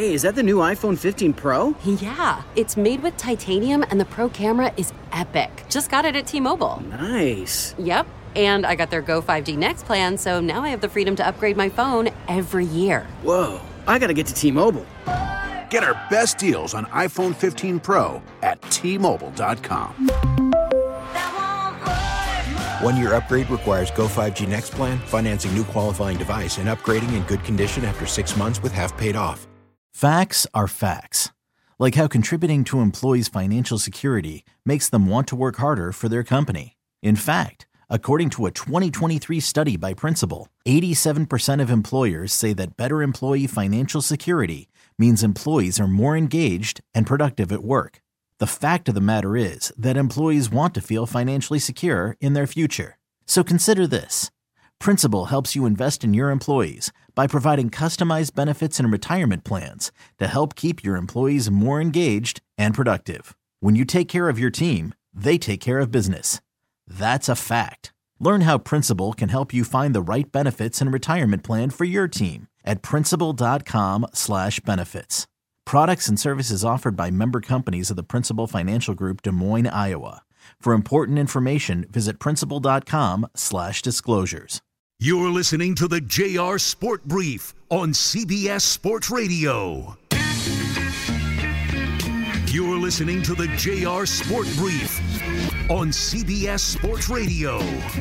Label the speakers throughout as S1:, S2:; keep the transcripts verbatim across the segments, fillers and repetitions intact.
S1: Hey, is that the new iPhone fifteen Pro?
S2: Yeah, it's made with titanium and the Pro camera is epic. Just got it at T-Mobile.
S1: Nice.
S2: Yep, and I got their Go five G Next plan, so now I have the freedom to upgrade my phone every year.
S1: Whoa, I gotta get to T-Mobile.
S3: Get our best deals on iPhone fifteen Pro at T Mobile dot com.
S4: One-year upgrade requires Go five G Next plan, financing new qualifying device, and upgrading in good condition after six months with half paid off.
S5: Facts are facts. Like how contributing to employees' financial security makes them want to work harder for their company. In fact, according to a twenty twenty-three study by Principal, eighty-seven percent of employers say that better employee financial security means employees are more engaged and productive at work. The fact of the matter is that employees want to feel financially secure in their future. So consider this. Principal helps you invest in your employees by providing customized benefits and retirement plans to help keep your employees more engaged and productive. When you take care of your team, they take care of business. That's a fact. Learn how Principal can help you find the right benefits and retirement plan for your team at principal dot com slash benefits. Products and services offered by member companies of the Principal Financial Group, Des Moines, Iowa. For important information, visit principal dot com slash disclosures.
S6: You're listening to the J R Sport Brief on C B S Sports Radio. You're listening to the J R Sport Brief on C B S Sports Radio.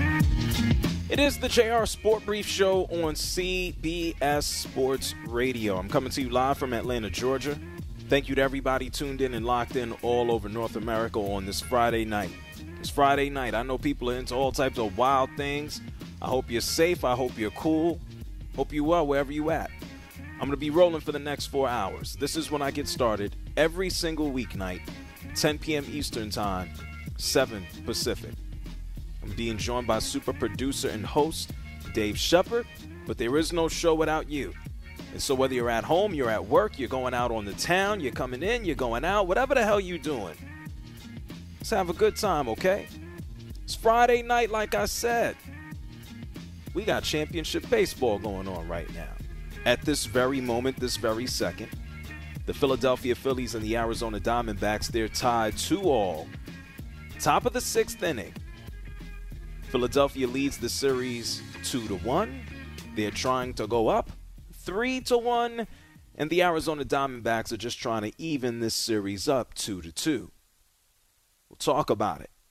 S7: It is the J R Sport Brief Show on C B S Sports Radio. I'm coming to you live from Atlanta, Georgia. Thank you to everybody tuned in and locked in all over North America on this Friday night. It's Friday night. I know people are into all types of wild things. I hope you're safe. I hope you're cool. Hope you're well wherever you at. I'm going to be rolling for the next four hours. This is when I get started every single weeknight, ten p.m. Eastern Time, seven Pacific. I'm being joined by super producer and host Dave Shepard, but there is no show without you. And so whether you're at home, you're at work, you're going out on the town, you're coming in, you're going out, whatever the hell you're doing, let's have a good time, okay? It's Friday night, like I said. We got championship baseball going on right now. At this very moment, this very second, the Philadelphia Phillies and the Arizona Diamondbacks, they're tied two all. Top of the sixth inning. Philadelphia leads the series two to one. They're trying to go up three to one, and the Arizona Diamondbacks are just trying to even this series up two to two. We'll talk about it.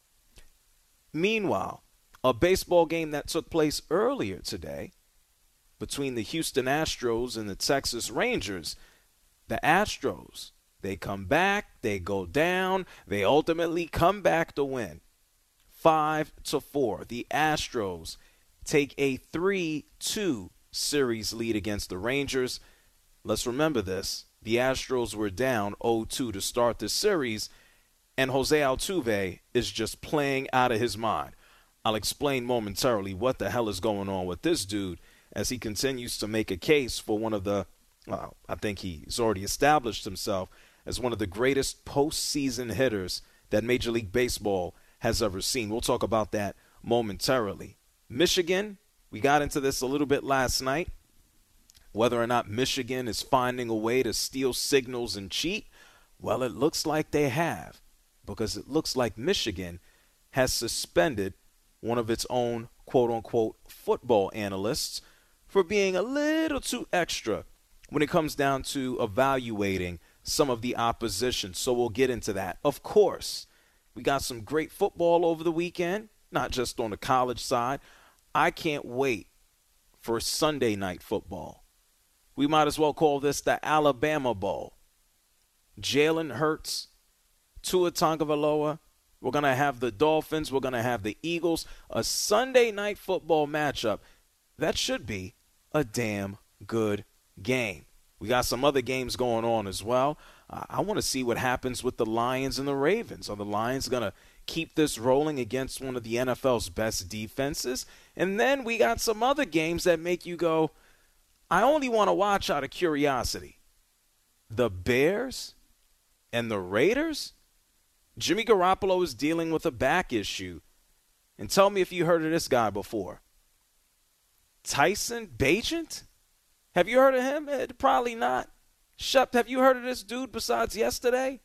S7: Meanwhile, a baseball game that took place earlier today between the Houston Astros and the Texas Rangers. The Astros, they come back, they go down, they ultimately come back to win. Five to four. The Astros take a three two series lead against the Rangers. Let's remember this. The Astros were down oh two to start the series, and Jose Altuve is just playing out of his mind. I'll explain momentarily what the hell is going on with this dude as he continues to make a case for one of the, well, I think he's already established himself as one of the greatest postseason hitters that Major League Baseball has ever seen. We'll talk about that momentarily. Michigan, we got into this a little bit last night, whether or not Michigan is finding a way to steal signals and cheat. Well, it looks like they have, because it looks like Michigan has suspended one of its own quote-unquote football analysts for being a little too extra when it comes down to evaluating some of the opposition. So we'll get into that. Of course, we got some great football over the weekend, not just on the college side. I can't wait for Sunday night football. We might as well call this the Alabama Bowl. Jalen Hurts, Tua Tagovailoa. We're going to have the Dolphins. We're going to have the Eagles. A Sunday night football matchup. That should be a damn good game. We got some other games going on as well. Uh, I want to see what happens with the Lions and the Ravens. Are the Lions going to keep this rolling against one of the N F L's best defenses? And then we got some other games that make you go, I only want to watch out of curiosity. The Bears and the Raiders? Jimmy Garoppolo is dealing with a back issue. And tell me if you heard of this guy before. Tyson Bagent? Have you heard of him? Eh, probably not. Shep, have you heard of this dude besides yesterday?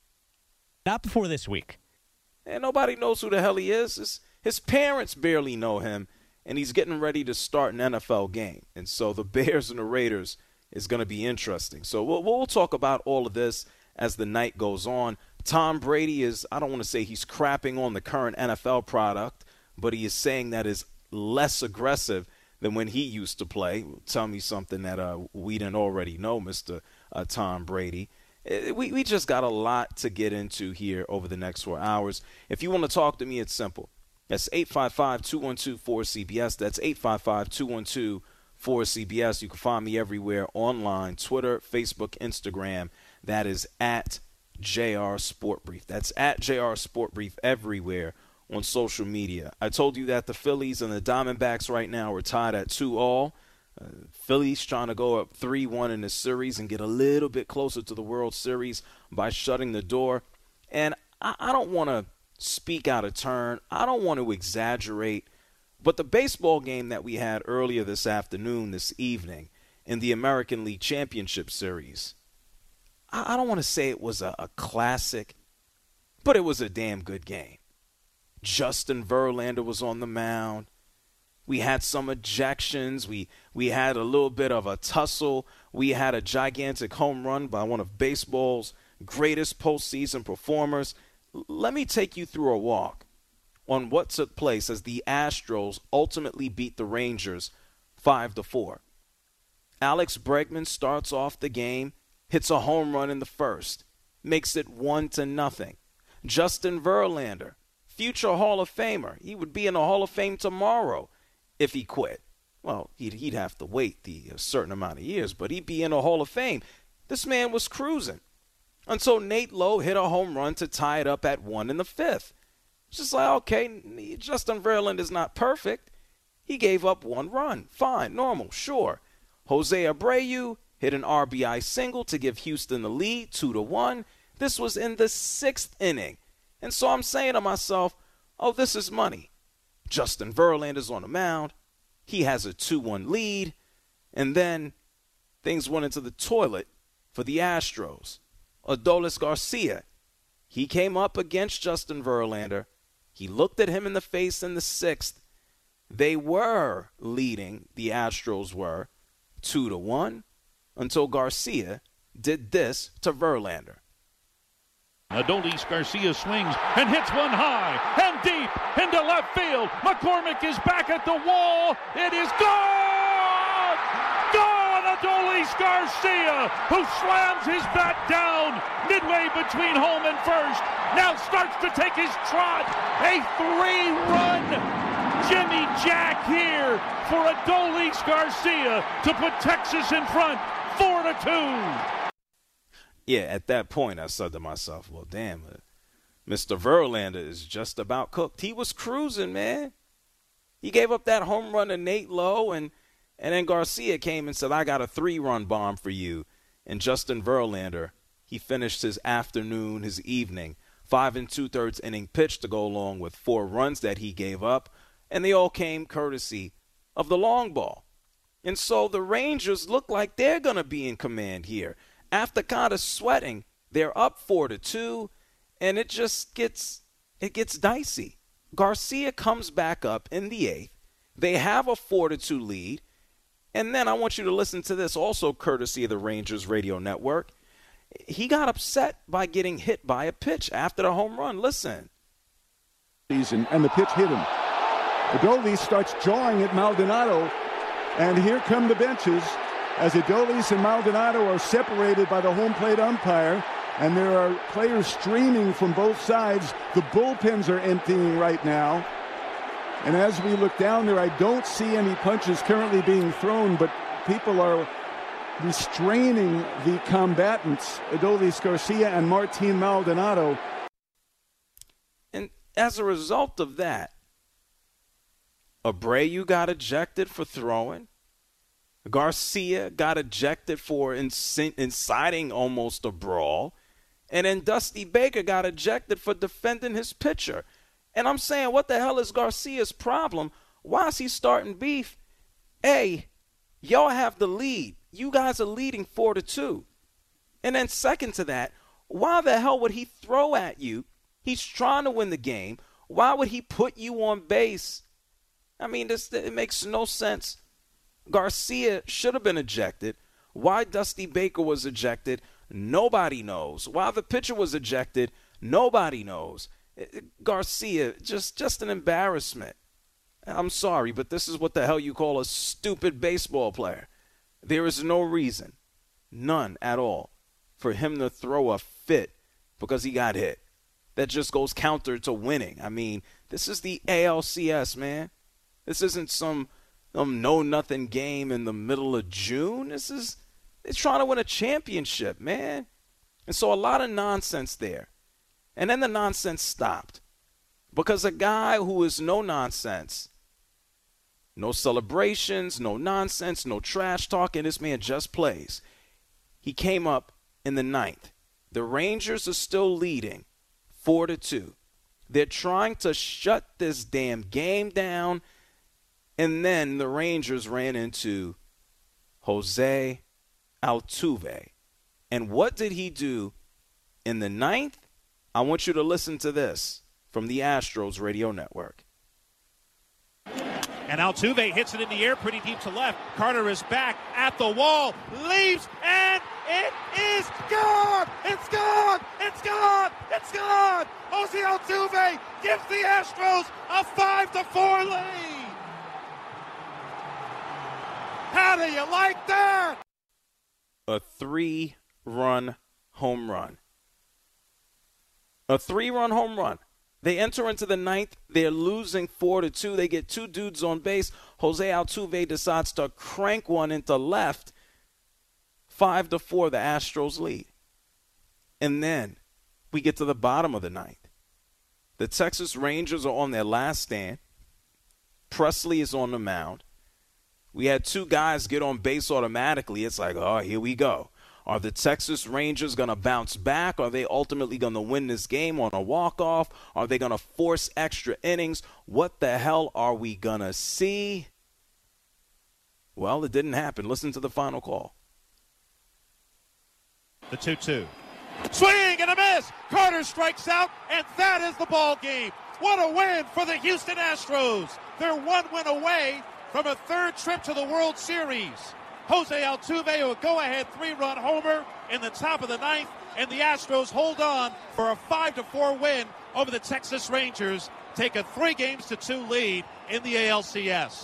S8: Not before this week.
S7: And nobody knows who the hell he is. His, his parents barely know him, and he's getting ready to start an N F L game. And so the Bears and the Raiders is going to be interesting. So we'll, we'll talk about all of this as the night goes on. Tom Brady is, I don't want to say he's crapping on the current N F L product, but he is saying that is less aggressive than when he used to play. Tell me something that uh, we didn't already know, Mister Uh, Tom Brady. We, we just got a lot to get into here over the next four hours. If you want to talk to me, it's simple. That's eight five five, two one two, four C B S. That's eight five five, two one two, four C B S. You can find me everywhere online, Twitter, Facebook, Instagram. That is at J R Sport Brief. That's at J R Sport Brief everywhere on social media. I told you that the Phillies and the Diamondbacks right now are tied at two all. Uh, Phillies trying to go up three one in the series and get a little bit closer to the World Series by shutting the door. And I, I don't want to speak out of turn. I don't want to exaggerate. But the baseball game that we had earlier this afternoon, this evening, in the American League Championship Series, I, I don't want to say it was a, a classic, but it was a damn good game. Justin Verlander was on the mound. We had some ejections. We we had a little bit of a tussle. We had a gigantic home run by one of baseball's greatest postseason performers. Let me take you through a walk on what took place as the Astros ultimately beat the Rangers five to four. Alex Bregman starts off the game, hits a home run in the first, makes it one to nothing. Justin Verlander, future Hall of Famer. He would be in the Hall of Fame tomorrow if he quit. Well, he'd, he'd have to wait the a certain amount of years, but he'd be in the Hall of Fame. This man was cruising until Nate Lowe hit a home run to tie it up at one in the fifth. It's just like, okay, Justin Verlander's not perfect. He gave up one run. Fine, normal, sure. Jose Abreu hit an R B I single to give Houston the lead, two to one. This was in the sixth inning. And so I'm saying to myself, oh, this is money. Justin Verlander's on the mound. He has a two one lead. And then things went into the toilet for the Astros. Adolis Garcia, he came up against Justin Verlander. He looked at him in the face in the sixth. They were leading, the Astros were, two to one, until Garcia did this to Verlander.
S9: Adolis Garcia swings and hits one high and deep into left field. McCormick is back at the wall. It is gone! Gone! Adolis Garcia, who slams his bat down midway between home and first, now starts to take his trot. A three-run Jimmy Jack here for Adolis Garcia to put Texas in front, four to two.
S7: Yeah, at that point, I said to myself, well, damn, uh, Mister Verlander is just about cooked. He was cruising, man. He gave up that home run to Nate Lowe, and, and then Garcia came and said, I got a three-run bomb for you. And Justin Verlander, he finished his afternoon, his evening, five and two-thirds inning pitch to go along with four runs that he gave up, and they all came courtesy of the long ball. And so the Rangers look like they're going to be in command here. After kind of sweating, they're up four to two, and it just gets it gets dicey. Garcia comes back up in the eighth. They have a four to two lead, and then I want you to listen to this, also courtesy of the Rangers radio network. He got upset by getting hit by a pitch after the home run. Listen.
S10: And the pitch hit him. Adolis starts jawing at Maldonado, and here come the benches. As Adolis and Maldonado are separated by the home plate umpire, and there are players streaming from both sides. The bullpens are emptying right now. And as we look down there, I don't see any punches currently being thrown, but people are restraining the combatants, Adolis Garcia and Martin Maldonado.
S7: And as a result of that, Abreu got ejected for throwing. Garcia got ejected for inc- inciting almost a brawl. And then Dusty Baker got ejected for defending his pitcher. And I'm saying, what the hell is Garcia's problem? Why is he starting beef? A, y'all have the lead. You guys are leading four to two. And then second to that, why the hell would he throw at you? He's trying to win the game. Why would he put you on base? I mean, this it makes no sense. Garcia should have been ejected. Why Dusty Baker was ejected, nobody knows. Why the pitcher was ejected, nobody knows. Garcia, just, just an embarrassment. I'm sorry, but this is what the hell you call a stupid baseball player. There is no reason, none at all, for him to throw a fit because he got hit. That just goes counter to winning. I mean, this is the A L C S, man. This isn't some, some know-nothing game in the middle of June. This is it's trying to win a championship, man. And so a lot of nonsense there. And then the nonsense stopped because a guy who is no nonsense, no celebrations, no nonsense, no trash talking, this man just plays. He came up in the ninth. The Rangers are still leading four to two. They're trying to shut this damn game down. And then the Rangers ran into Jose Altuve. And what did he do in the ninth? I want you to listen to this from the Astros radio network.
S9: And Altuve hits it in the air pretty deep to left. Carter is back at the wall, leaves, and it is gone! It's gone! It's gone! It's gone! Jose Altuve gives the Astros a five to four lead! How do you like that?
S7: A three-run home run. A three-run home run. They enter into the ninth. They're losing four to two. They get two dudes on base. Jose Altuve decides to crank one into left. Five to four, the Astros lead. And then we get to the bottom of the ninth. The Texas Rangers are on their last stand. Presley is on the mound. We had two guys get on base automatically. It's like, oh, here we go. Are the Texas Rangers going to bounce back? Are they ultimately going to win this game on a walk-off? Are they going to force extra innings? What the hell are we going to see? Well, it didn't happen. Listen to the final call.
S9: The two two. Swing and a miss. Carter strikes out, and that is the ball game. What a win for the Houston Astros. They're one win away from a third trip to the World Series. Jose Altuve, a go-ahead three-run homer in the top of the ninth, and the Astros hold on for a five to four win over the Texas Rangers, take a three games to two lead in the A L C S.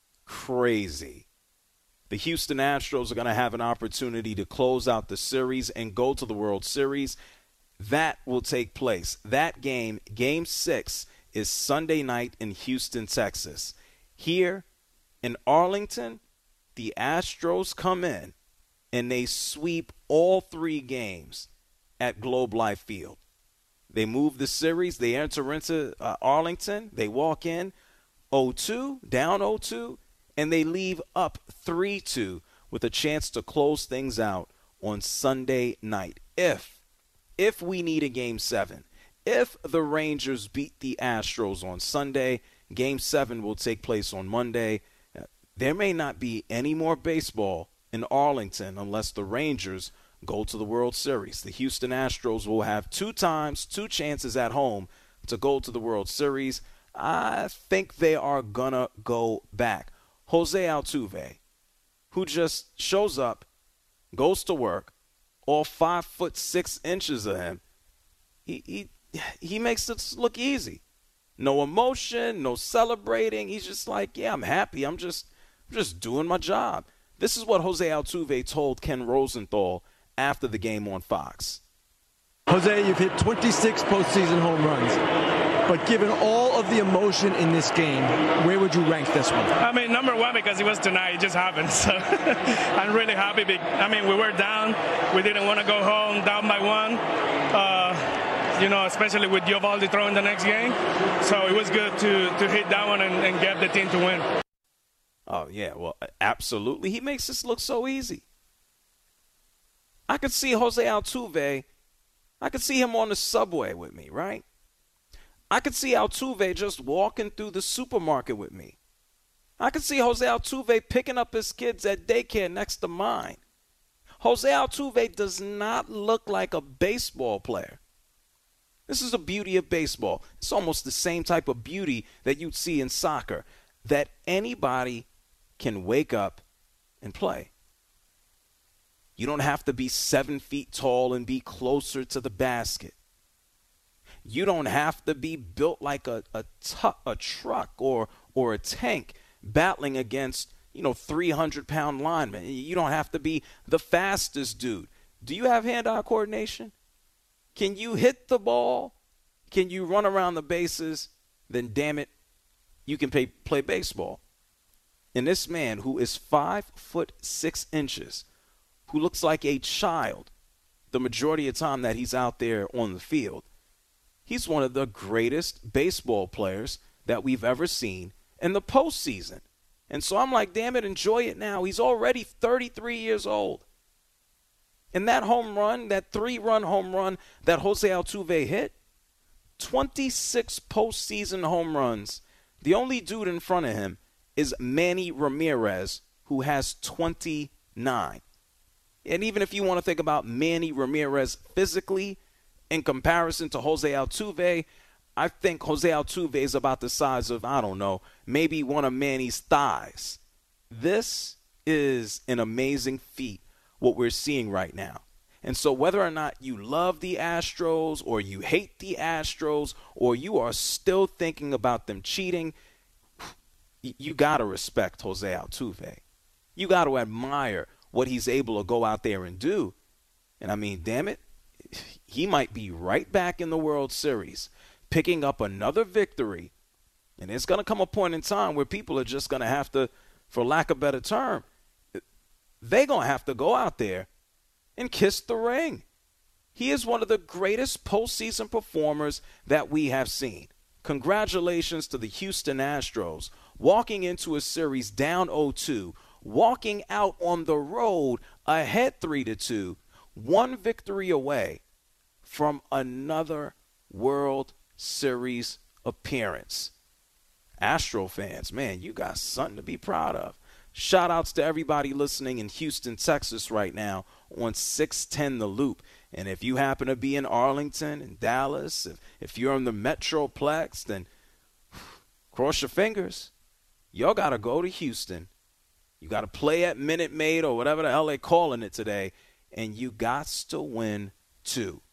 S7: Crazy. The Houston Astros are going to have an opportunity to close out the series and go to the World Series. That will take place. That game, Game six, is Sunday night in Houston, Texas. Here in Arlington, the Astros come in and they sweep all three games at Globe Life Field. They move the series. They enter into uh, Arlington. They walk in oh two, down oh two, and they leave up three two with a chance to close things out on Sunday night. If, if we need a Game seven, if the Rangers beat the Astros on Sunday, Game seven will take place on Monday. There may not be any more baseball in Arlington unless the Rangers go to the World Series. The Houston Astros will have two times, two chances at home to go to the World Series. I think they are going to go back. Jose Altuve, who just shows up, goes to work, all five foot six inches of him, he, he, he makes it look easy. No emotion, no celebrating. He's just like, yeah, I'm happy. I'm just I'm just doing my job. This is what Jose Altuve told Ken Rosenthal after the game on Fox.
S11: Jose, you've hit twenty-six postseason home runs. But given all of the emotion in this game, where would you rank this one?
S12: I mean, number one, because it was tonight. It just happened. So I'm really happy. I mean, we were down. We didn't want to go home down by one. Uh, you know, especially with Eovaldi throwing the next game. So it was good to, to hit that one and, and get the team to win.
S7: Oh, yeah, well, absolutely. He makes this look so easy. I could see Jose Altuve, I could see him on the subway with me, right? I could see Altuve just walking through the supermarket with me. I could see Jose Altuve picking up his kids at daycare next to mine. Jose Altuve does not look like a baseball player. This is the beauty of baseball. It's almost the same type of beauty that you'd see in soccer, that anybody can wake up and play. You don't have to be seven feet tall and be closer to the basket. You don't have to be built like a a, tu- a truck or or a tank battling against, you know, three hundred pound linemen. You don't have to be the fastest dude. Do you have hand-eye coordination? Can you hit the ball? Can you run around the bases? Then, damn it, you can pay, play baseball. And this man, who is five foot six inches, who looks like a child the majority of the time that he's out there on the field, he's one of the greatest baseball players that we've ever seen in the postseason. And so I'm like, damn it, enjoy it now. He's already thirty-three years old. And that home run, that three-run home run that Jose Altuve hit, twenty-six postseason home runs. The only dude in front of him is Manny Ramirez, who has twenty-nine. And even if you want to think about Manny Ramirez physically in comparison to Jose Altuve, I think Jose Altuve is about the size of, I don't know, maybe one of Manny's thighs. This is an amazing feat, what we're seeing right now. And so whether or not you love the Astros or you hate the Astros or you are still thinking about them cheating, you got to respect Jose Altuve. You got to admire what he's able to go out there and do. And I mean, damn it, he might be right back in the World Series, picking up another victory. And it's going to come a point in time where people are just going to have to, for lack of a better term, they're going to have to go out there and kiss the ring. He is one of the greatest postseason performers that we have seen. Congratulations to the Houston Astros, walking into a series down oh two, walking out on the road ahead three to two, one victory away from another World Series appearance. Astro fans, man, you got something to be proud of. Shout outs to everybody listening in Houston, Texas right now on six ten The Loop. And if you happen to be in Arlington and Dallas, if, if you're in the Metroplex, then cross your fingers. Y'all got to go to Houston. You got to play at Minute Maid or whatever the hell they're calling it today. And you got to win too.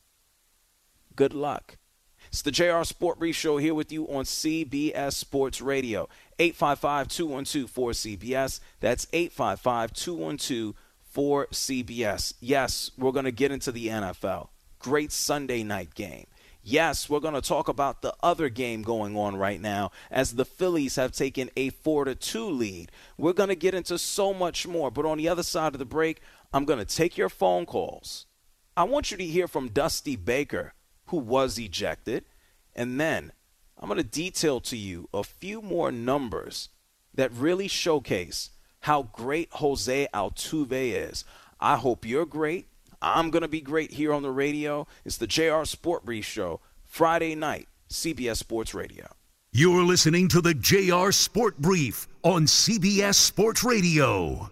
S7: Good luck. It's the J R Sport Brief Show here with you on C B S Sports Radio. eight five five, two one two, four C B S. That's eight five five, two one two, four C B S. Yes, we're going to get into the N F L. Great Sunday night game. Yes, we're going to talk about the other game going on right now as the Phillies have taken a four to two lead. We're going to get into so much more. But on the other side of the break, I'm going to take your phone calls. I want you to hear from Dusty Baker, who was ejected. And then I'm going to detail to you a few more numbers that really showcase how great Jose Altuve is. I hope you're great. I'm going to be great here on the radio. It's the J R Sport Brief Show, Friday night, C B S Sports Radio.
S6: You're listening to the J R Sport Brief on C B S Sports Radio.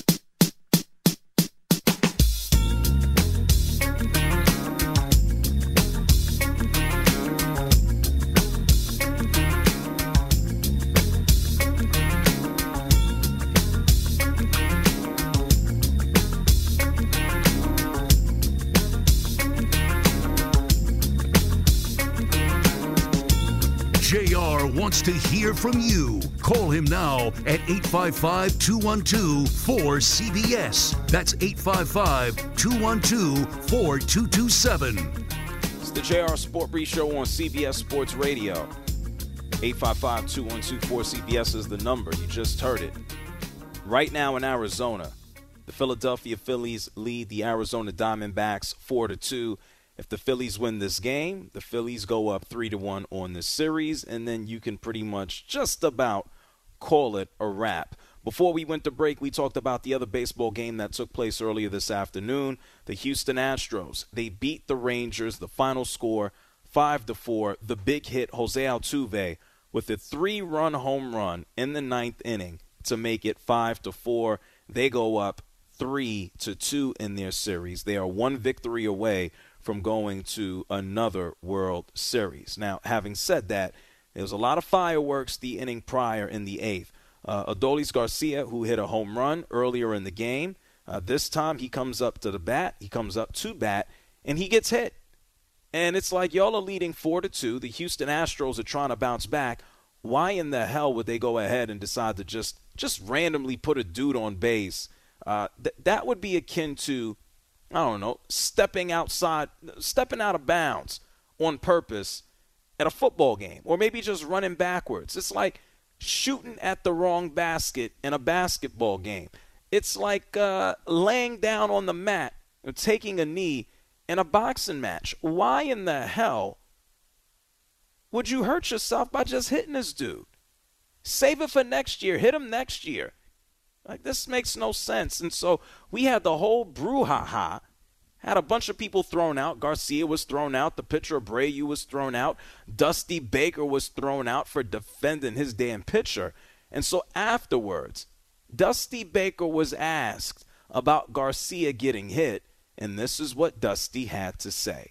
S6: J R wants to hear from you. Call him now at eight five five, two one two, four C B S. That's eight five five, two one two, four two two seven.
S7: It's the J R Sport Brief Show on C B S Sports Radio. eight five five, two one two, four C B S is the number. You just heard it. Right now in Arizona, the Philadelphia Phillies lead the Arizona Diamondbacks four to two. If the Phillies win this game, the Phillies go up three to one on this series, and then you can pretty much just about call it a wrap. Before we went to break, we talked about the other baseball game that took place earlier this afternoon. The Houston Astros, they beat the Rangers. The final score, five to four. The big hit, Jose Altuve, with a three-run home run in the ninth inning to make it five to four. They go up three to two in their series. They are one victory away from going to another World Series. Now, having said that, there was a lot of fireworks the inning prior in the eighth. Uh, Adolis Garcia, who hit a home run earlier in the game, uh, this time he comes up to the bat, he comes up to bat, and he gets hit. And it's like y'all are leading four to two. The Houston Astros are trying to bounce back. Why in the hell would they go ahead and decide to just just randomly put a dude on base? Uh, th- that would be akin to, I don't know, stepping outside, stepping out of bounds on purpose at a football game, or maybe just running backwards. It's like shooting at the wrong basket in a basketball game. It's like uh, laying down on the mat or taking a knee in a boxing match. Why in the hell would you hurt yourself by just hitting this dude? Save it for next year. Hit him next year. Like, this makes no sense. And so we had the whole brouhaha. Had a bunch of people thrown out. Garcia was thrown out. The pitcher Abreu was thrown out. Dusty Baker was thrown out for defending his damn pitcher. And so afterwards, Dusty Baker was asked about Garcia getting hit, and this is what Dusty had to say.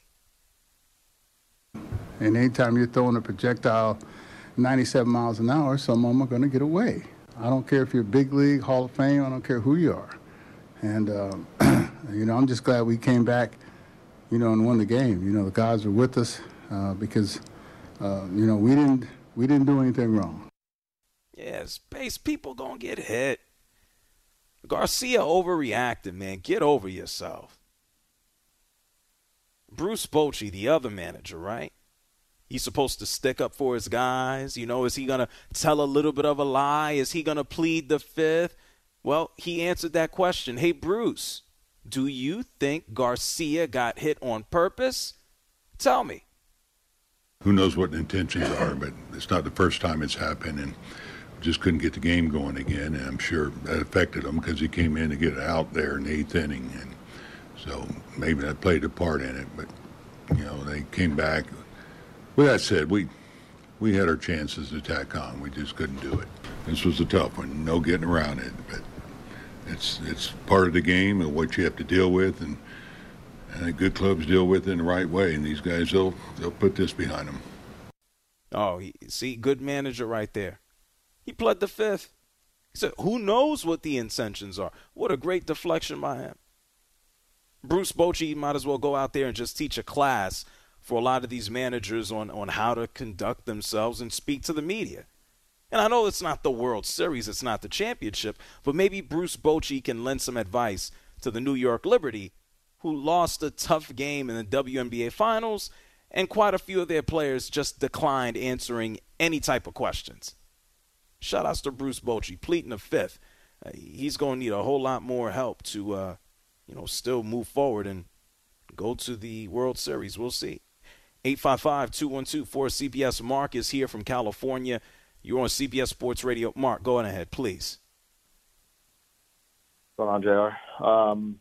S13: And anytime you're throwing a projectile ninety-seven miles an hour, some of them are going to get away. I don't care if you're big league, Hall of Fame, I don't care who you are. And, um, you know, I'm just glad we came back, you know, and won the game. You know, the guys were with us uh, because, uh, you know, we didn't we didn't do anything wrong.
S7: Yeah, space people going to get hit. Garcia overreacted, man. Get over yourself. Bruce Bochy, the other manager, right? He's supposed to stick up for his guys. You know, is he going to tell a little bit of a lie? Is he going to plead the fifth? Well, he answered that question. Hey, Bruce, do you think Garcia got hit on purpose? Tell me.
S14: Who knows what the intentions are, but it's not the first time it's happened, and just couldn't get the game going again. And I'm sure that affected him because he came in to get out there in the eighth inning. And so maybe that played a part in it. But, you know, they came back. With that said, we we had our chances to attack on. We just couldn't do it. This was a tough one. No getting around it. But it's it's part of the game and what you have to deal with. And, and good clubs deal with it in the right way. And these guys, they'll, they'll put this behind them.
S7: Oh, he, see, good manager right there. He pled the fifth. He said, who knows what the intentions are? What a great deflection by him. Bruce Bochy might as well go out there and just teach a class for a lot of these managers on, on how to conduct themselves and speak to the media. And I know it's not the World Series, it's not the championship, but maybe Bruce Bochy can lend some advice to the New York Liberty, who lost a tough game in the W N B A Finals, and quite a few of their players just declined answering any type of questions. Shout outs to Bruce Bochy, pleading the fifth. Uh, he's going to need a whole lot more help to, uh, you know, still move forward and go to the World Series. We'll see. eight five five, two one two, four C B S. Mark is here from California. You're on C B S Sports Radio. Mark, go on ahead, please.
S15: What's going on, J R? Um,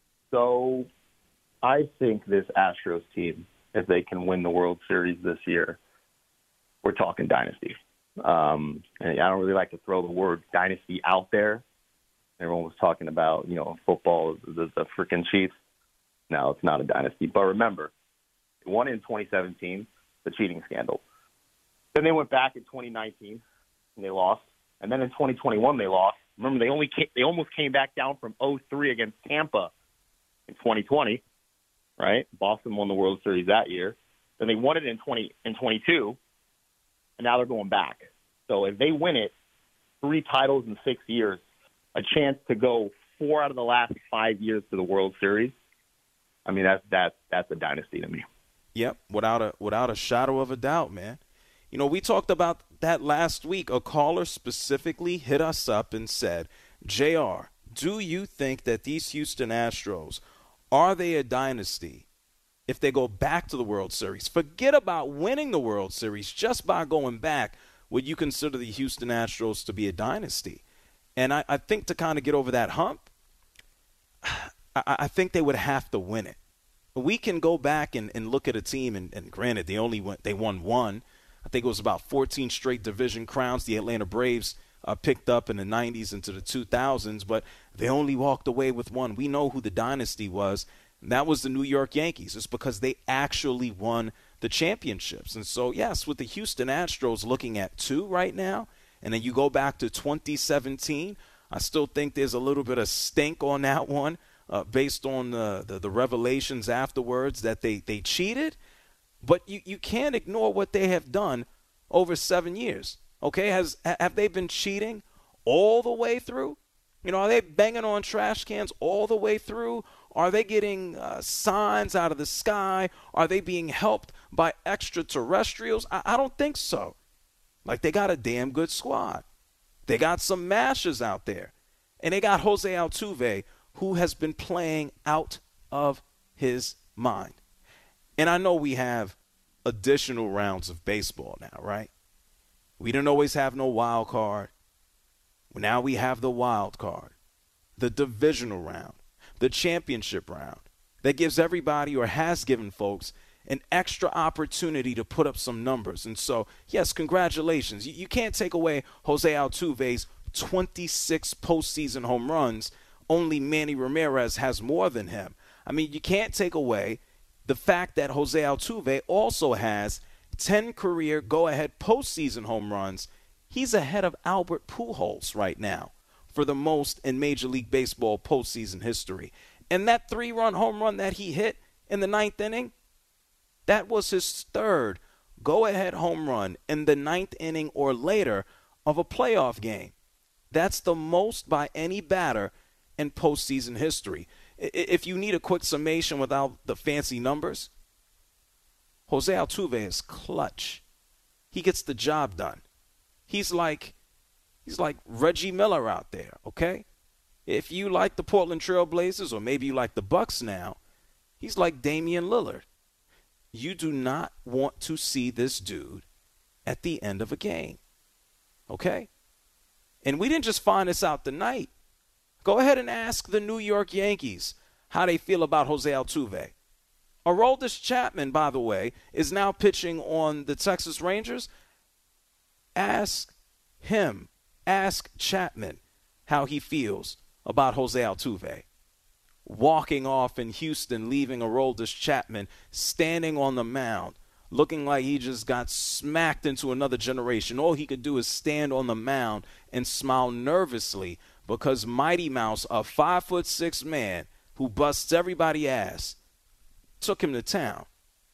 S15: so I think this Astros team, if they can win the World Series this year, we're talking dynasty. Um, and I don't really like to throw the word dynasty out there. Everyone was talking about, you know, football, the, the freaking Chiefs. No, it's not a dynasty. But remember, they won in twenty seventeen, the cheating scandal. Then they went back in twenty nineteen, and they lost. And then in twenty twenty-one, they lost. Remember, they only came, they almost came back down from oh three against Tampa in twenty twenty, right? Boston won the World Series that year. Then they won it in twenty in twenty-two, and now they're going back. So if they win it, three titles in six years, a chance to go four out of the last five years to the World Series. I mean, that's that's that's a dynasty to me.
S7: Yep, without a without a shadow of a doubt, man. You know, we talked about that last week. A caller specifically hit us up and said, J R, do you think that these Houston Astros, are they a dynasty if they go back to the World Series? Forget about winning the World Series. Just by going back, would you consider the Houston Astros to be a dynasty? And I, I think to kind of get over that hump, I, I think they would have to win it. We can go back and, and look at a team, and, and granted, they only went, they won one. I think it was about fourteen straight division crowns. The Atlanta Braves uh, picked up in the nineties into the two thousands, but they only walked away with one. We know who the dynasty was, and that was the New York Yankees. It's because they actually won the championships. And so, yes, with the Houston Astros looking at two right now, and then you go back to twenty seventeen, I still think there's a little bit of stink on that one uh, based on the, the, the revelations afterwards that they, they cheated. But you, you can't ignore what they have done over seven years. Okay, has have they been cheating all the way through? You know, are they banging on trash cans all the way through? Are they getting uh, signs out of the sky? Are they being helped by extraterrestrials? I, I don't think so. Like, they got a damn good squad. They got some mashers out there. And they got Jose Altuve, who has been playing out of his mind. And I know we have additional rounds of baseball now, right? We didn't always have no wild card. Now we have the wild card, the divisional round, the championship round. That gives everybody, or has given folks, an extra opportunity to put up some numbers. And so, yes, congratulations. You, you can't take away Jose Altuve's twenty-six postseason home runs. Only Manny Ramirez has more than him. I mean, you can't take away the fact that Jose Altuve also has ten career go-ahead postseason home runs. He's ahead of Albert Pujols right now for the most in Major League Baseball postseason history. And that three-run home run that he hit in the ninth inning, that was his third go-ahead home run in the ninth inning or later of a playoff game. That's the most by any batter in postseason history. If you need a quick summation without the fancy numbers, Jose Altuve is clutch. He gets the job done. He's like he's like Reggie Miller out there, okay? If you like the Portland Trail Blazers, or maybe you like the Bucks now, he's like Damian Lillard. You do not want to see this dude at the end of a game, okay? And we didn't just find this out tonight. Go ahead and ask the New York Yankees how they feel about Jose Altuve. Aroldis Chapman, by the way, is now pitching on the Texas Rangers. Ask him, ask Chapman how he feels about Jose Altuve. Walking off in Houston, leaving Aroldis Chapman standing on the mound, looking like he just got smacked into another generation. All he could do is stand on the mound and smile nervously because Mighty Mouse, a five foot six man who busts everybody's ass, took him to town.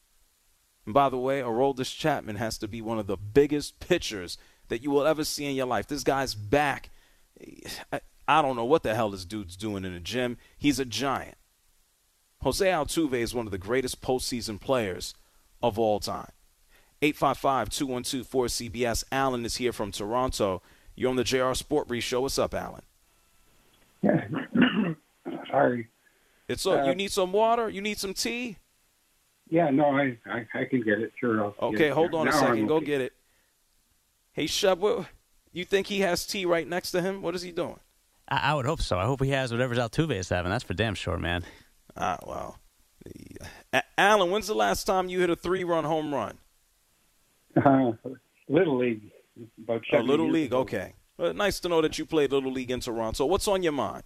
S7: And by the way, Aroldis Chapman has to be one of the biggest pitchers that you will ever see in your life. This guy's back. I, I don't know what the hell this dude's doing in the gym. He's a giant. Jose Altuve is one of the greatest postseason players of all time. eight five five, two one two, four C B S. Alan is here from Toronto. You're on the J R Sport Brief Show. What's up, Alan?
S16: Yeah. Sorry.
S7: It's all,
S16: uh,
S7: you need some water? You need some tea?
S16: Yeah, no, I, I, I can get it. Sure. I'll
S7: Okay,
S16: get
S7: hold on
S16: now
S7: a second.
S16: I'm
S7: Go
S16: okay.
S7: get it. Hey, Shub, what, you think he has tea right next to him? What is he doing?
S8: I, I would hope so. I hope he has whatever Altuve is having. That's for damn sure, man.
S7: Ah, well. A- Alan, when's the last time you hit a three-run home run?
S16: Uh, Little League. About
S7: Oh,
S16: seven
S7: Little
S16: years
S7: League,
S16: ago.
S7: okay. Well, nice to know that you played Little League in Toronto. What's on your mind?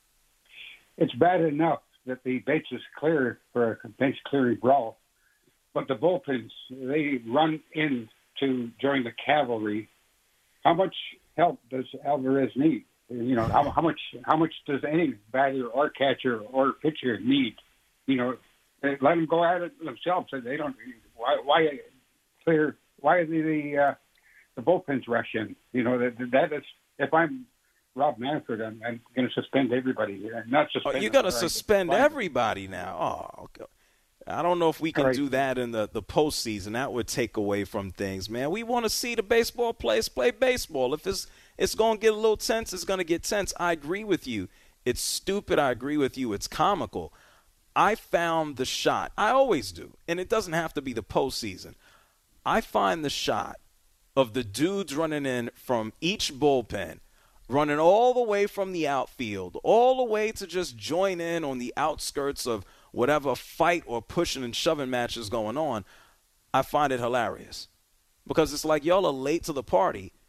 S16: It's bad enough that the bench is clear for a bench clearing brawl, but the bullpens, they run in to join the cavalry. How much help does Alvarez need? You know, how, how much how much does any batter or catcher or pitcher need? You know, let them go at it themselves. They don't. Why, why clear? Why are the the, uh, the bullpens rush in? You know, that that is. If I'm Rob Manfred, I'm, I'm going to suspend everybody here. Not suspend.
S7: Oh, you got to
S16: them, sorry,
S7: suspend
S16: but-
S7: everybody now. Oh, okay. I don't know if we can
S16: Right.
S7: do that in the, the postseason. That would take away from things, man. We want to see the baseball players play baseball. If it's it's going to get a little tense, it's going to get tense. I agree with you. It's stupid. I agree with you. It's comical. I found the shot. I always do. And it doesn't have to be the postseason. I find the shot of the dudes running in from each bullpen, running all the way from the outfield, all the way to just join in on the outskirts of whatever fight or pushing and shoving match is going on. I find it hilarious because it's like y'all are late to the party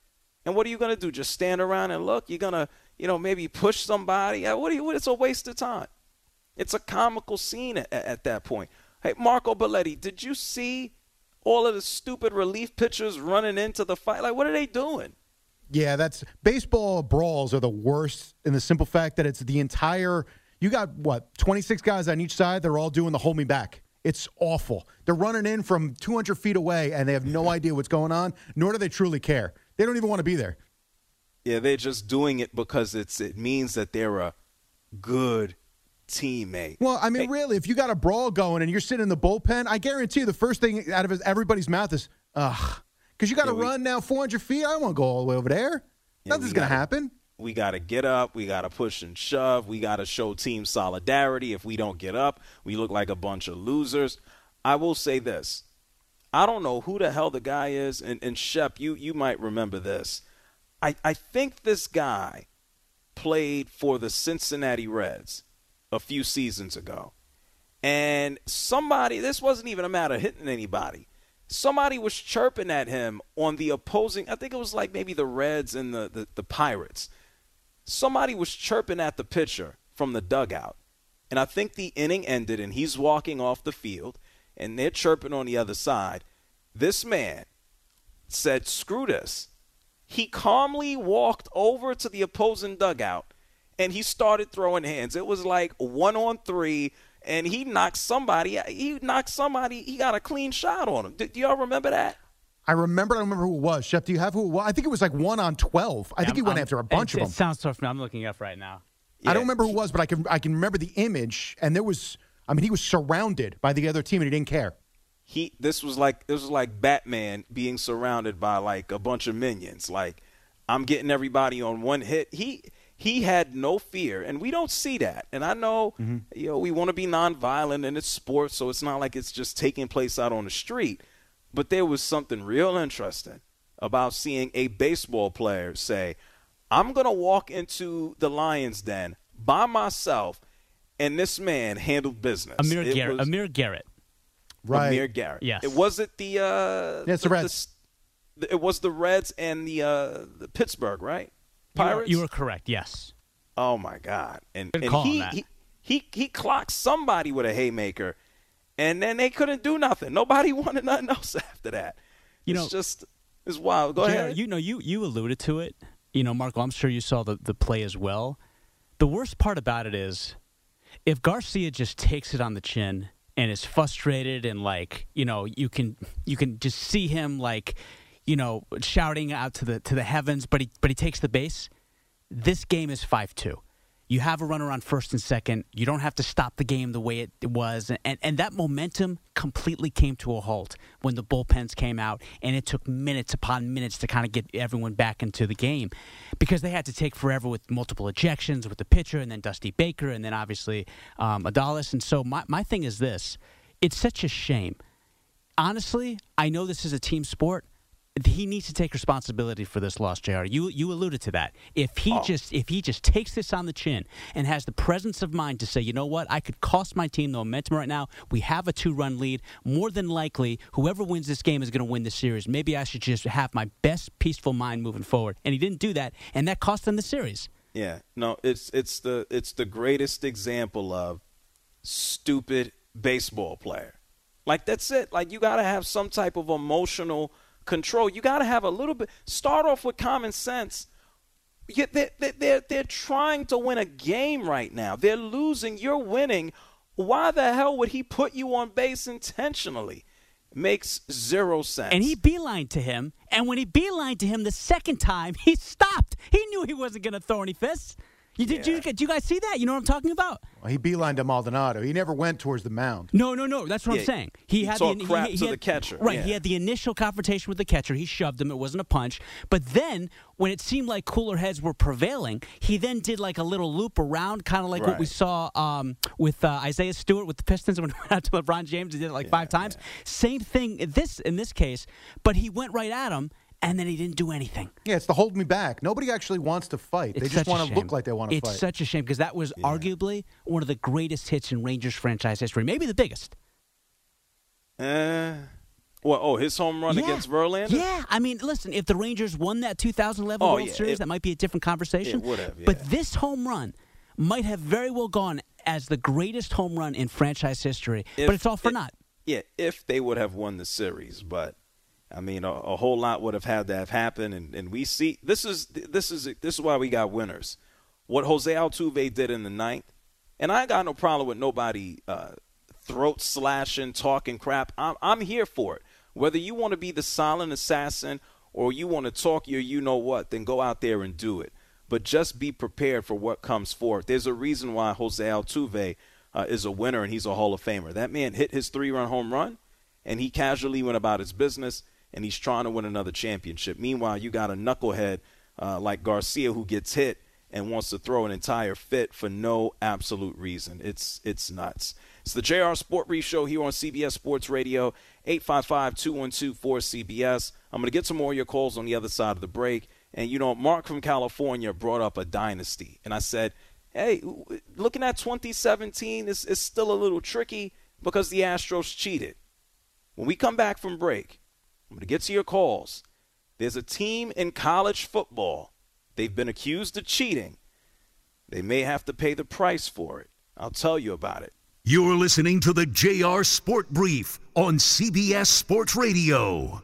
S7: And what are you going to do? Just stand around and look? You're going to, you know, maybe push somebody? What do you, it's a waste of time. It's a comical scene at, at that point. Hey, Marco Belletti, did you see all of the stupid relief pitchers running into the fight? Like, what are they doing?
S17: Yeah, that's baseball brawls are the worst in the simple fact that it's the entire – you got, what, twenty-six guys on each side? They're all doing the hold me back. It's awful. They're running in from two hundred feet away, and they have no idea what's going on, nor do they truly care. They don't even want to be there.
S7: Yeah, they're just doing it because it's it means that they're a good teammate.
S17: Well, I mean,
S7: hey.
S17: really, if you got a brawl going and you're sitting in the bullpen, I guarantee you the first thing out of everybody's mouth is, ugh. Because you got to yeah, run now four hundred feet. I don't want to go all the way over there.
S7: Yeah,
S17: Nothing's going to happen.
S7: We got to get up. We got to push and shove. We got to show team solidarity. If we don't get up, we look like a bunch of losers. I will say this. I don't know who the hell the guy is. And, and Shep, you, you might remember this. I, I think this guy played for the Cincinnati Reds a few seasons ago. And somebody, this wasn't even a matter of hitting anybody. Somebody was chirping at him on the opposing, I think it was like maybe the Reds and the, the, the Pirates. Somebody was chirping at the pitcher from the dugout. And I think the inning ended and he's walking off the field and they're chirping on the other side. This man said, screw this. He calmly walked over to the opposing dugout and he started throwing hands. It was like one on three. And he knocked somebody. He knocked somebody. He got a clean shot on him. Do, do y'all remember that?
S17: I remember. I don't remember who it was. Shep, do you have who it was? I think it was like one on twelve. I yeah, think he went I'm, after a bunch
S8: it,
S17: of them.
S8: It sounds so familiar. I'm looking up right now.
S17: Yeah. I don't remember who it was, but I can I can remember the image. And there was, I mean, he was surrounded by the other team, and he didn't care.
S7: He. This was like this was like Batman being surrounded by like a bunch of minions. Like, I'm getting everybody on one hit. He. He had no fear, and we don't see that. And I know, mm-hmm. you know, we want to be nonviolent, and it's sports, so it's not like it's just taking place out on the street. But there was something real interesting about seeing a baseball player say, I'm going to walk into the Lions' den by myself, and this man handled business.
S8: Amir
S7: it
S8: Garrett.
S7: Was,
S8: Amir Garrett.
S17: Right.
S7: Amir Garrett.
S8: Yes.
S7: It wasn't the uh, –
S17: yeah, it's the Reds.
S7: The, it was the Reds and the, uh, the Pittsburgh, right? Pirates?
S8: You were, you were correct, yes.
S7: Oh, my God. And,
S8: Good
S7: and
S8: call
S7: he,
S8: on that.
S7: he, he, he clocked somebody with a haymaker, and then they couldn't do nothing. Nobody wanted nothing else after that.
S8: You
S7: it's
S8: know,
S7: just – it's wild. Go
S8: J R,
S7: ahead.
S8: You know, you, you alluded to it. You know, Marco, I'm sure you saw the, the play as well. The worst part about it is if Garcia just takes it on the chin and is frustrated and, like, you know, you can you can just see him, like – you know, shouting out to the to the heavens, but he but he takes the base. This game is five two. You have a runner on first and second. You don't have to stop the game the way it was. And, and that momentum completely came to a halt when the bullpens came out, and it took minutes upon minutes to kind of get everyone back into the game because they had to take forever with multiple ejections with the pitcher and then Dusty Baker and then obviously um, Adalis. And so my, my thing is this. It's such a shame. Honestly, I know this is a team sport. He needs to take responsibility for this loss, J R. You you alluded to that. If he oh. just if he just takes this on the chin and has the presence of mind to say, you know what, I could cost my team the momentum right now. We have a two-run lead. More than likely, whoever wins this game is going to win the series. Maybe I should just have my best peaceful mind moving forward. And he didn't do that, and that cost him the series.
S7: Yeah, no, it's it's the it's the greatest example of stupid baseball player. Like, that's it. Like, you got to have some type of emotional control. You got to have a little bit. Start off with common sense. They're, they're, they're, they're trying to win a game right now. They're losing. You're winning. Why the hell would he put you on base intentionally? Makes zero sense.
S8: And he beelined to him. And when he beelined to him the second time, he stopped. He knew he wasn't going to throw any fists. You, did, yeah. you, did you guys see that? You know what I'm talking about?
S17: Well, he beelined to Maldonado. He never went towards the mound.
S8: No, no, no. That's what yeah. I'm saying. He,
S7: he
S8: had
S7: saw
S8: the
S7: crap
S8: he, he
S7: to
S8: had,
S7: the catcher.
S8: Right.
S7: Yeah.
S8: He had the initial confrontation with the catcher. He shoved him. It wasn't a punch. But then, when it seemed like cooler heads were prevailing, he then did like a little loop around, kind of like right. what we saw um, with uh, Isaiah Stewart with the Pistons when he went out to LeBron James. He did it like yeah, five times. Yeah. Same thing in this in this case, but he went right at him. And then he didn't do anything.
S17: Yeah, it's the hold me back. Nobody actually wants to fight.
S8: It's
S17: they just want to look like they want to
S8: it's
S17: fight.
S8: It's such a shame because that was yeah. arguably one of the greatest hits in Rangers franchise history, maybe the biggest.
S7: Uh, Well, oh, his home run
S8: yeah.
S7: against Verlander?
S8: Yeah. I mean, listen, if the Rangers won that two thousand eleven
S7: oh,
S8: World
S7: yeah,
S8: Series,
S7: it,
S8: that might be a different conversation.
S7: It would have, yeah.
S8: But this home run might have very well gone as the greatest home run in franchise history.
S7: If,
S8: but it's all for
S7: it,
S8: naught.
S7: Yeah, if they would have won the series. But, I mean, a, a whole lot would have had to have happened. And, and we see – this is this is this is why we got winners. What Jose Altuve did in the ninth, and I ain't got no problem with nobody uh, throat slashing, talking crap. I'm, I'm here for it. Whether you want to be the silent assassin or you want to talk your you-know-what, then go out there and do it. But just be prepared for what comes forth. There's a reason why Jose Altuve uh, is a winner and he's a Hall of Famer. That man hit his three-run home run, and he casually went about his business, and he's trying to win another championship. Meanwhile, you got a knucklehead uh, like Garcia who gets hit and wants to throw an entire fit for no absolute reason. It's it's nuts. It's the J R Sport Brief Show here on C B S Sports Radio, eight five five, two one two, four C B S. I'm going to get some more of your calls on the other side of the break. And, you know, Mark from California brought up a dynasty. And I said, hey, looking at twenty seventeen is, is still a little tricky because the Astros cheated. When we come back from break, I'm going to get to your calls. There's a team in college football. They've been accused of cheating. They may have to pay the price for it. I'll tell you about it.
S6: You're listening to the J R Sport Brief on C B S Sports Radio.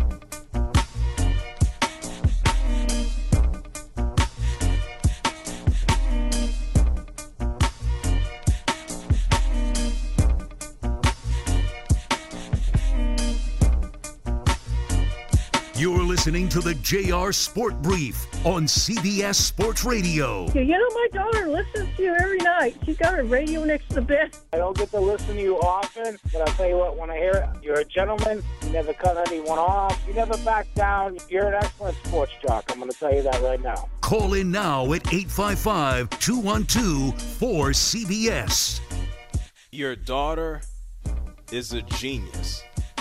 S6: You're listening to the J R Sport Brief on C B S Sports Radio.
S18: You know, my daughter listens to you every night. She's got her radio next to the bed.
S19: I don't get to listen to you often, but I'll tell you what, when I hear it, you're a gentleman. You never cut anyone off. You never back down. You're an excellent sports jock. I'm going to tell you that right now.
S6: Call in now at eight five five, two one two, four C B S.
S7: Your daughter is a genius.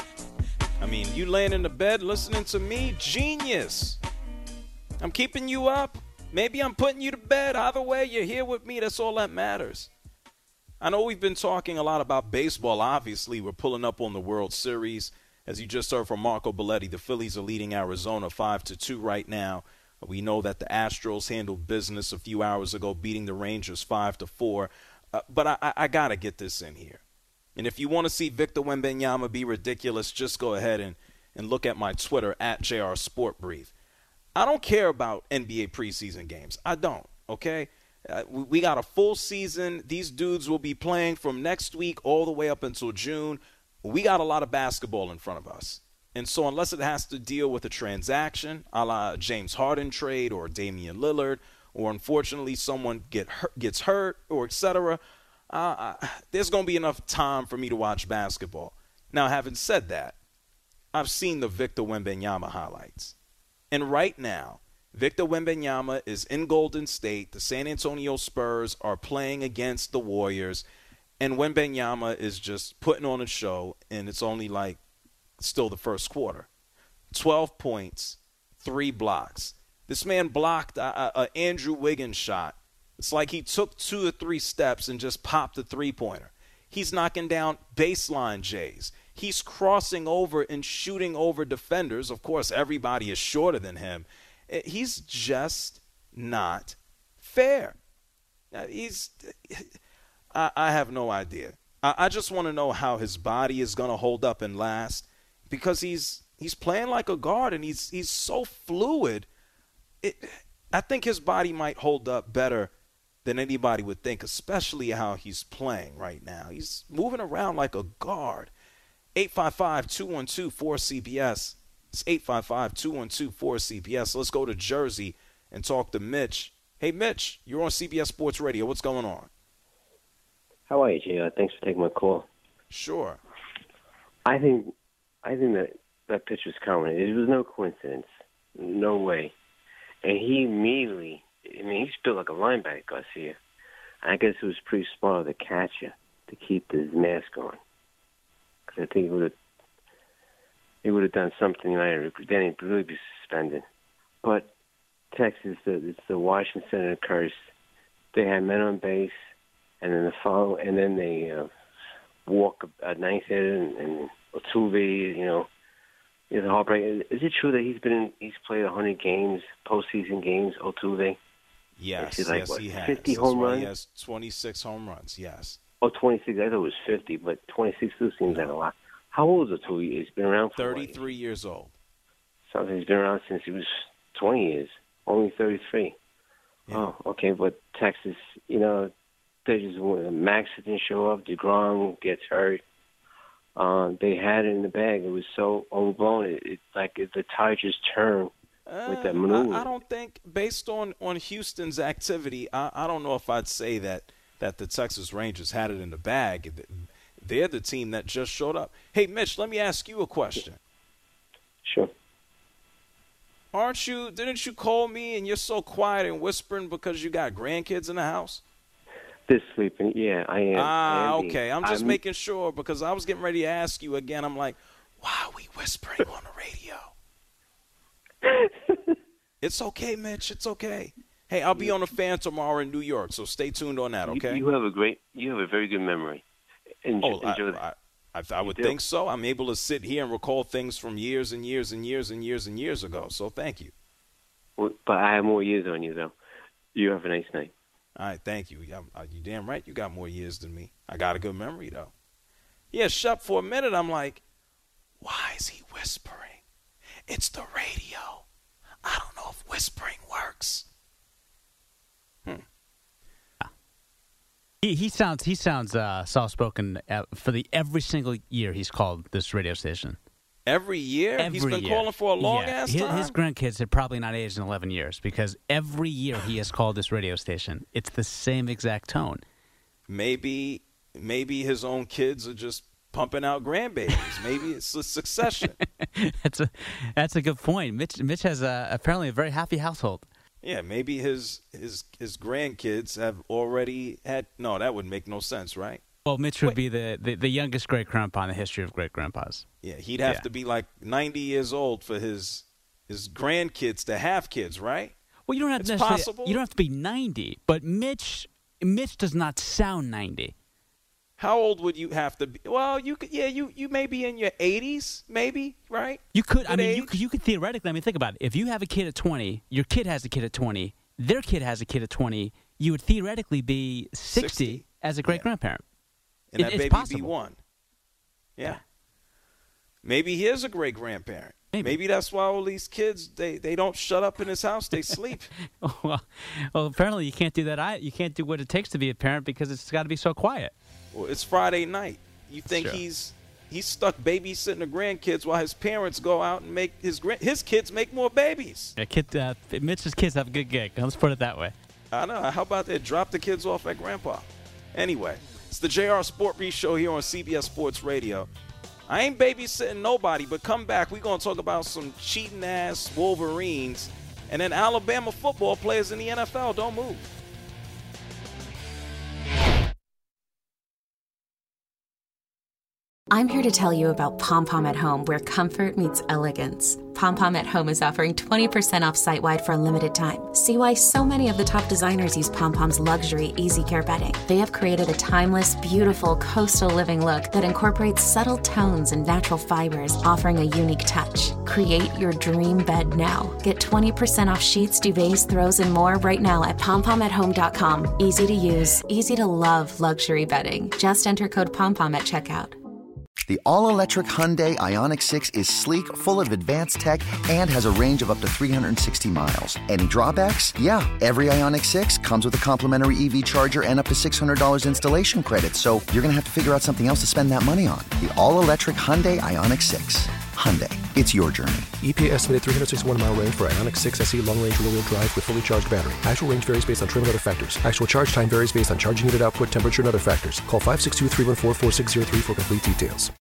S7: I mean, you laying in the bed listening to me, genius. I'm keeping you up. Maybe I'm putting you to bed. Either way, you're here with me. That's all that matters. I know we've been talking a lot about baseball. Obviously, we're pulling up on the World Series. As you just heard from Marco Belletti, the Phillies are leading Arizona five to two right now. We know that the Astros handled business a few hours ago, beating the Rangers five to four. Uh, but I, I, I got to get this in here. And if you want to see Victor Wembanyama be ridiculous, just go ahead and, and look at my Twitter, at J R Sport Brief. I don't care about N B A preseason games. I don't, okay? Uh, we, we got a full season. These dudes will be playing from next week all the way up until June. We got a lot of basketball in front of us. And so unless it has to deal with a transaction, a la James Harden trade or Damian Lillard, or unfortunately someone get hurt, gets hurt or et cetera, Uh, there's going to be enough time for me to watch basketball. Now, having said that, I've seen the Victor Wembanyama highlights. And right now, Victor Wembanyama is in Golden State. The San Antonio Spurs are playing against the Warriors. And Wembanyama is just putting on a show, and it's only like still the first quarter. twelve points, three blocks. This man blocked an Andrew Wiggins shot. It's like he took two or three steps and just popped a three-pointer. He's knocking down baseline J's. He's crossing over and shooting over defenders. Of course, everybody is shorter than him. He's just not fair. He's, I, I have no idea. I, I just want to know how his body is going to hold up and last, because he's he's playing like a guard and he's he's so fluid. It, I think his body might hold up better than anybody would think, especially how he's playing right now. He's moving around like a guard. eight five five, two one two, four C B S. It's eight five five, two one two, four C B S. Let's go to Jersey and talk to Mitch. Hey, Mitch, you're on C B S Sports Radio. What's going on?
S20: How are you, J R? Thanks for taking my call.
S7: Sure.
S20: I think I think that that pitch was coming. It was no coincidence. No way. And he immediately, I mean, he's built like a linebacker, Garcia. I guess it was pretty smart of the catcher to keep his mask on. Because I think it would have he would have done something like then he'd really be suspended. But Texas, it's the Washington Senator curse. They had men on base, and then the follow, and then they uh, walk a ninth hitter, and, and Altuve, you know, It's a heartbreak. Is it true that he's been in, he's played one hundred games, postseason games, Altuve?
S7: Yes,
S20: like,
S7: yes,
S20: what,
S7: he has.
S20: fifty
S7: That's
S20: home
S7: right.
S20: runs?
S7: He has twenty-six home runs, yes.
S20: Oh, twenty-six. I thought it was fifty, but twenty-six still seems like a lot. How old is Altuve? He's been around for
S7: thirty-three what? years old.
S20: Sounds like he's been around since he was twenty years. Only thirty-three. Yeah. Oh, okay. But Texas, you know, they just Max didn't show up. DeGrom gets hurt. Um, they had it in the bag. It was so overblown. It, it like it, the tide just turned uh, with that maneuver.
S7: I, I don't think, based on, on Houston's activity, I, I don't know if I'd say that, that the Texas Rangers had it in the bag. They're the team that just showed up. Hey, Mitch, let me ask you a question.
S20: Sure.
S7: Aren't you, didn't you call me and you're so quiet and whispering because you got grandkids in the house?
S20: They're sleeping. Yeah, I am.
S7: Ah,
S20: I am
S7: okay. I'm just
S20: I'm,
S7: making sure because I was getting ready to ask you again. I'm like, why are we whispering on the radio? It's okay, Mitch. It's okay. Hey, I'll be on the Fan tomorrow in New York, so stay tuned on that, okay?
S20: You, you have a great, you have a very good memory. Enjoy,
S7: oh,
S20: enjoy
S7: I, I, I, I would think so. I'm able to sit here and recall things from years and years and years and years and years ago, so thank you.
S20: Well, but I have more years on you, though. You have a nice night.
S7: All right, thank you. You damn right you got more years than me. I got a good memory, though. Yeah, Shep, for a minute, I'm like, why is he whispering? It's the radio. I don't know if whispering works. Hmm.
S8: He, he sounds he sounds uh, soft-spoken for the every single year he's called this radio station.
S7: Every year?
S8: Every
S7: He's been
S8: year.
S7: calling for a long-ass
S8: yeah.
S7: time?
S8: His, his grandkids have probably not aged in eleven years because every year he has called this radio station. It's the same exact tone.
S7: Maybe maybe his own kids are just pumping out grandbabies. Maybe it's a succession.
S8: that's a that's a good point. Mitch Mitch has a, apparently a very happy household.
S7: Yeah, maybe his his his grandkids have already had – no, that would make no sense, right?
S8: Well, Mitch would Wait. be the, the, the youngest great-grandpa in the history of great-grandpas.
S7: Yeah, he'd have
S8: yeah.
S7: to be like ninety years old for his his grandkids to have kids, right?
S8: Well, you don't have
S7: it's
S8: to
S7: possible.
S8: You don't have to be ninety, but Mitch Mitch does not sound ninety.
S7: How old would you have to be? Well, you could, yeah, you, you may be in your eighties, maybe, right?
S8: You could.
S7: Good
S8: I mean,
S7: age.
S8: you could, you could theoretically. I mean, think about it. If you have a kid at twenty, your kid has a kid at twenty, their kid has a kid at twenty, you would theoretically be sixty, sixty. As a great-grandparent.
S7: Yeah. And that
S8: it,
S7: baby
S8: possible.
S7: be one. Yeah. Maybe he is a great-grandparent.
S8: Maybe.
S7: Maybe that's why all these kids, they, they don't shut up in his house. They sleep.
S8: oh, well, well, apparently you can't do that. I, you can't do what it takes to be a parent because it's got to be so quiet.
S7: Well, it's Friday night. You think
S8: sure.
S7: he's he's stuck babysitting the grandkids while his parents go out and make his his kids make more babies.
S8: Yeah, kid, uh, Mitch's kids have a good gig. Let's put it that way.
S7: I know. How about they drop the kids off at Grandpa? Anyway, it's the J R Sport Brief Show here on C B S Sports Radio. I ain't babysitting nobody, but come back. We're going to talk about some cheating-ass Wolverines and then Alabama football players in the N F L. Don't move.
S21: I'm here to tell you about Pom Pom at Home, where comfort meets elegance. Pom Pom at Home is offering twenty percent off site-wide for a limited time. See why so many of the top designers use Pom Pom's luxury Easy Care bedding. They have created a timeless, beautiful coastal living look that incorporates subtle tones and natural fibers, offering a unique touch. Create your dream bed now. Get twenty percent off sheets, duvets, throws, and more right now at pom pom at home dot com. Easy to use, easy to love luxury bedding. Just enter code POMPOM at checkout.
S22: The all-electric Hyundai Ioniq six is sleek, full of advanced tech, and has a range of up to three hundred sixty miles. Any drawbacks? Yeah, every Ioniq six comes with a complimentary E V charger and up to six hundred dollars installation credit, so you're going to have to figure out something else to spend that money on. The all-electric Hyundai Ioniq six. Hyundai, it's your journey.
S23: E P A estimated three hundred sixty-one mile range for Ioniq six S E long-range rear-wheel drive with fully charged battery. Actual range varies based on trim and other factors. Actual charge time varies based on charging unit output, temperature, and other factors. Call five six two, three one four, four six zero three for complete details.